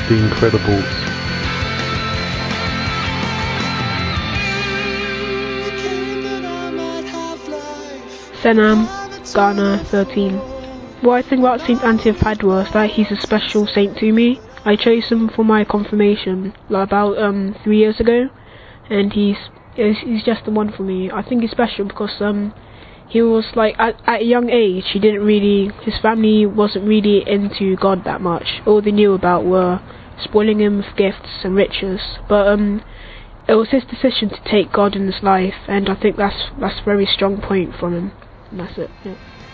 The Incredibles. Senam, Ghana, 13. What I think about Saint Anthony of Padua is that he's a special saint to me. I chose him for my confirmation about 3 years ago, and he's just the one for me. I think he's special because he was like at a young age his family wasn't really into God that much. All they knew about were spoiling him with gifts and riches. But it was his decision to take God in his life, and I think that's a very strong point from him. And that's it. Yeah.